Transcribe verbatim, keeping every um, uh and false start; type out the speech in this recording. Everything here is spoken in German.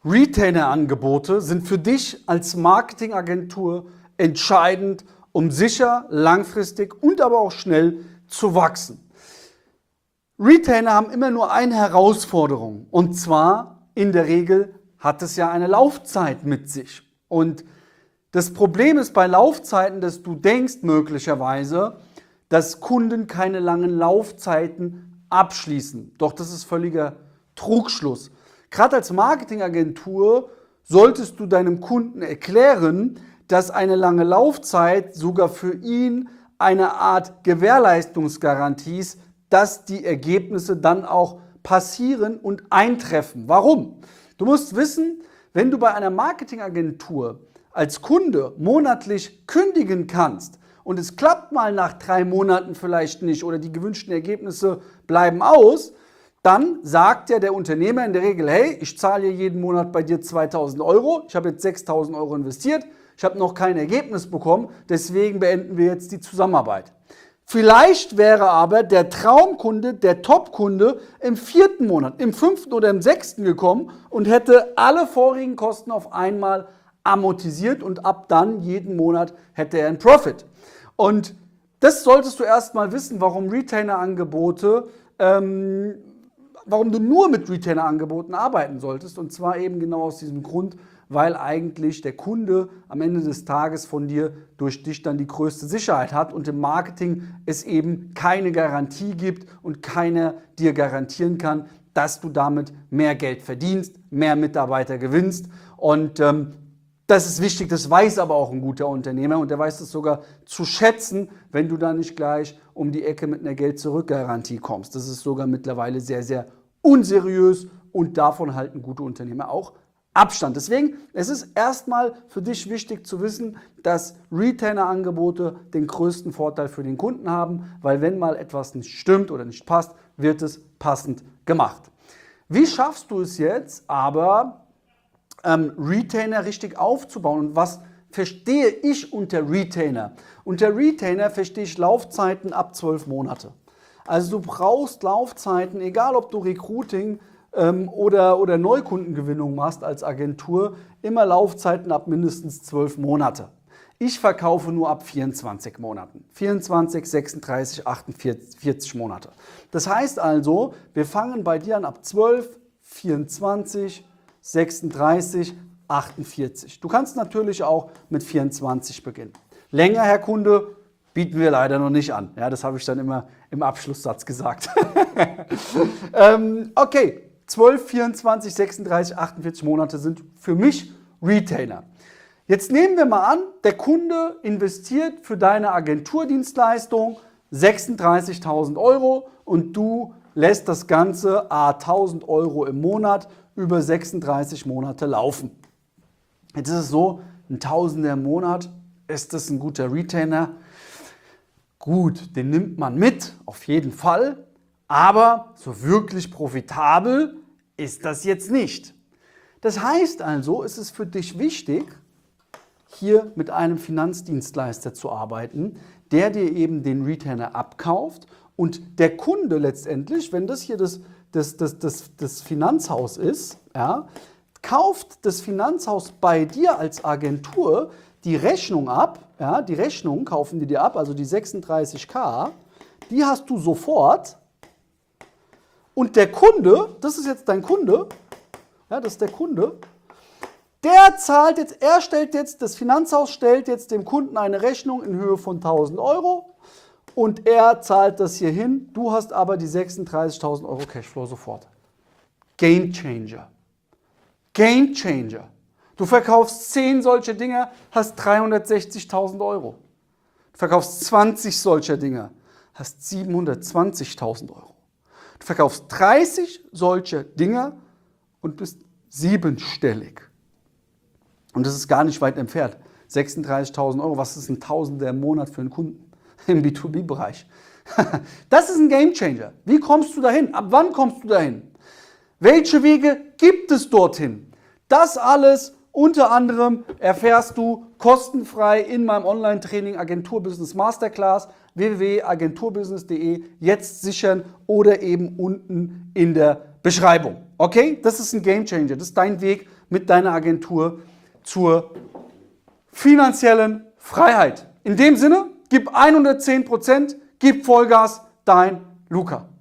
Retainer-Angebote sind für dich als Marketingagentur entscheidend, um sicher, langfristig und aber auch schnell zu wachsen. Retainer haben immer nur eine Herausforderung, und zwar in der Regel hat es ja eine Laufzeit mit sich. Und das Problem ist bei Laufzeiten, dass du denkst möglicherweise, dass Kunden keine langen Laufzeiten abschließen. Doch das ist völliger Trugschluss. Gerade als Marketingagentur solltest du deinem Kunden erklären, dass eine lange Laufzeit sogar für ihn eine Art Gewährleistungsgarantie ist, dass die Ergebnisse dann auch passieren und eintreffen. Warum? Du musst wissen, wenn du bei einer Marketingagentur als Kunde monatlich kündigen kannst und es klappt mal nach drei Monaten vielleicht nicht oder die gewünschten Ergebnisse bleiben aus, dann sagt ja der Unternehmer in der Regel, hey, ich zahle jeden Monat bei dir zweitausend Euro, ich habe jetzt sechstausend Euro investiert, ich habe noch kein Ergebnis bekommen, deswegen beenden wir jetzt die Zusammenarbeit. Vielleicht wäre aber der Traumkunde, der Topkunde im vierten Monat, im fünften oder im sechsten gekommen und hätte alle vorigen Kosten auf einmal amortisiert und ab dann jeden Monat hätte er einen Profit. Und das solltest du erstmal wissen, warum Retainer-Angebote, ähm, warum du nur mit Retainer-Angeboten arbeiten solltest, und zwar eben genau aus diesem Grund, weil eigentlich der Kunde am Ende des Tages von dir durch dich dann die größte Sicherheit hat und im Marketing es eben keine Garantie gibt und keiner dir garantieren kann, dass du damit mehr Geld verdienst, mehr Mitarbeiter gewinnst. Und ähm, das ist wichtig, das weiß aber auch ein guter Unternehmer und der weiß es sogar zu schätzen, wenn du da nicht gleich um die Ecke mit einer Geld-Zurück-Garantie kommst. Das ist sogar mittlerweile sehr, sehr unseriös und davon halten gute Unternehmer auch Abstand. Deswegen, es ist erstmal für dich wichtig zu wissen, dass Retainer-Angebote den größten Vorteil für den Kunden haben, weil wenn mal etwas nicht stimmt oder nicht passt, wird es passend gemacht. Wie schaffst du es jetzt aber, ähm, Retainer richtig aufzubauen? Und was verstehe ich unter Retainer? Unter Retainer verstehe ich Laufzeiten ab zwölf Monate. Also du brauchst Laufzeiten, egal ob du Recruiting Oder, oder Neukundengewinnung machst als Agentur, immer Laufzeiten ab mindestens zwölf Monate. Ich verkaufe nur ab vierundzwanzig Monaten. vierundzwanzig, sechsunddreißig, achtundvierzig Monate. Das heißt also, wir fangen bei dir an ab zwölf, vierundzwanzig, sechsunddreißig, achtundvierzig. Du kannst natürlich auch mit vierundzwanzig beginnen. Länger, Herr Kunde, bieten wir leider noch nicht an. Ja, das habe ich dann immer im Abschlusssatz gesagt. ähm, okay. zwölf, vierundzwanzig, sechsunddreißig, achtundvierzig Monate sind für mich Retainer. Jetzt nehmen wir mal an, der Kunde investiert für deine Agenturdienstleistung sechsunddreißigtausend Euro und du lässt das Ganze à tausend Euro im Monat über sechsunddreißig Monate laufen. Jetzt ist es so, ein Tausender im Monat, ist das ein guter Retainer? Gut, den nimmt man mit, auf jeden Fall. Aber so wirklich profitabel ist das jetzt nicht. Das heißt also, es ist für dich wichtig, hier mit einem Finanzdienstleister zu arbeiten, der dir eben den Retainer abkauft und der Kunde letztendlich, wenn das hier das, das, das, das, das Finanzhaus ist, ja, kauft das Finanzhaus bei dir als Agentur die Rechnung ab, ja, die Rechnung kaufen die dir ab, also die sechsunddreißigtausend, die hast du sofort. Und der Kunde, das ist jetzt dein Kunde, ja, das ist der Kunde, der zahlt jetzt, er stellt jetzt, das Finanzhaus stellt jetzt dem Kunden eine Rechnung in Höhe von tausend Euro und er zahlt das hier hin, du hast aber die sechsunddreißigtausend Euro Cashflow sofort. Game Changer. Game Changer. Du verkaufst zehn solcher Dinger, hast dreihundertsechzigtausend Euro. Du verkaufst zwanzig solcher Dinger, hast siebenhundertzwanzigtausend Euro. Du verkaufst dreißig solcher Dinger und bist siebenstellig. Und das ist gar nicht weit entfernt. sechsunddreißigtausend Euro, was ist ein Tausender im Monat für einen Kunden im B zwei B-Bereich? Das ist ein Gamechanger. Wie kommst du dahin? Ab wann kommst du dahin? Welche Wege gibt es dorthin? Das alles unter anderem erfährst du kostenfrei in meinem Online-Training Agenturbusiness Masterclass w w w punkt agenturbusiness punkt de, jetzt sichern oder eben unten in der Beschreibung. Okay, das ist ein Gamechanger, das ist dein Weg, mit deiner Agentur zur finanziellen Freiheit. In dem Sinne, gib hundertzehn Prozent, gib Vollgas, dein Luca.